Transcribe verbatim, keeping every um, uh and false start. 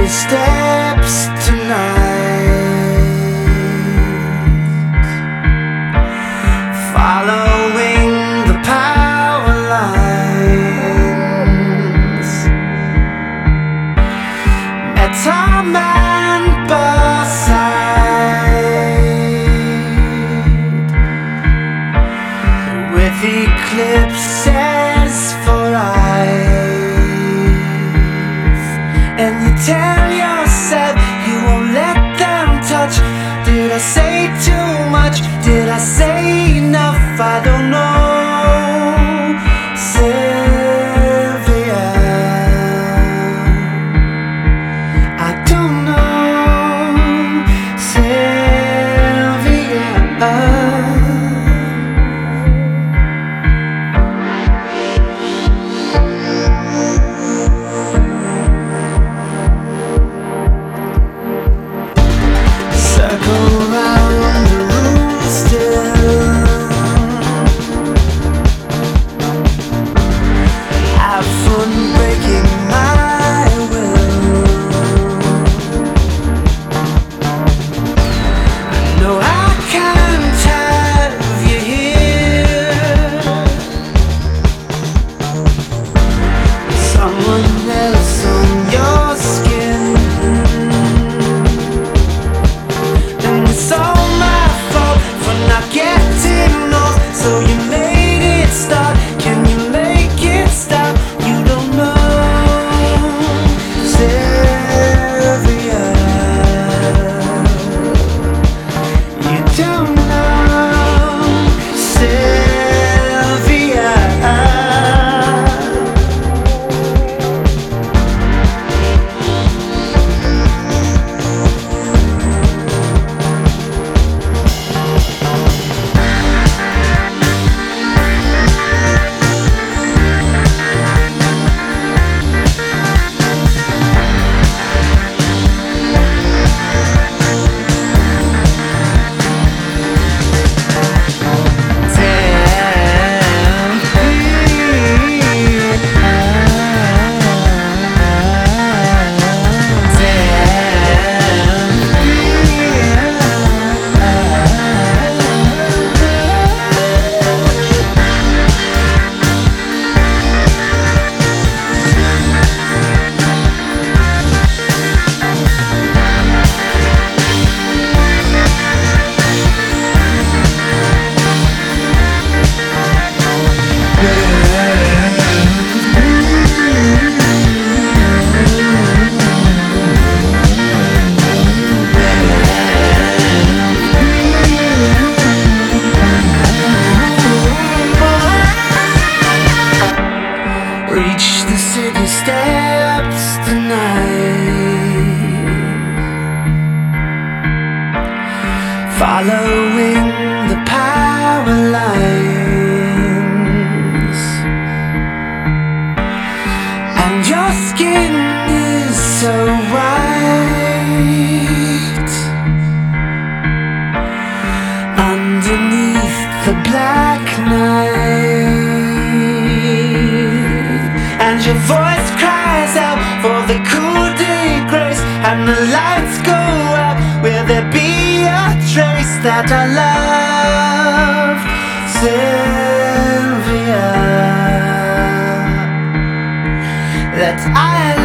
city steps tonight, following the power lines. Met our man Barside with eclipses for eyes, and you tell yourself you won't let them touch. Did I say too much? Did I say enough? I don't know, Sylvia. I don't know, Sylvia. Circle round the room still, have fun breaking my will. I know I can't have you here, someone else on your skin. It's all my fault for not getting off, so you made it start. Can you make it stop? You don't know, Sylvia. You don't know, Sylvia. Reach the city steps tonight, following the power lines, and your skin is so white underneath the black night. And your voice cries out for the coup de grace, and the lights go out. Will there be a trace that I love, Sylvia? That I